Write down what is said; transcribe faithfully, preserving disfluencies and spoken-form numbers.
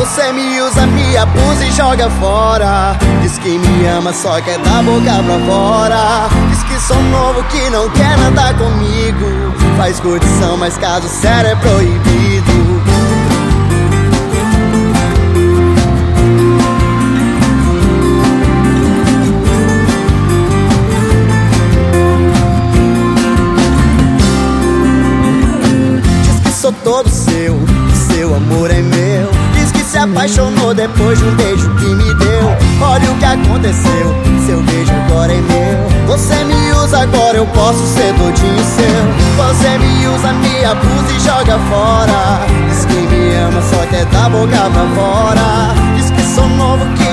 Você me usa, me abusa e joga fora. Diz que me ama, só quer da boca pra fora. Diz que sou novo, que não quer nada comigo. Faz curtição, mas caso sério é proibido. Sou todo seu, seu amor é meu. Diz que se apaixonou depois de um beijo que me deu. Olha o que aconteceu, seu beijo agora é meu. Você me usa, agora eu posso ser todinho seu. Você me usa, me abusa e joga fora. Diz que me ama, só quer da boca pra fora. Diz que sou novo, que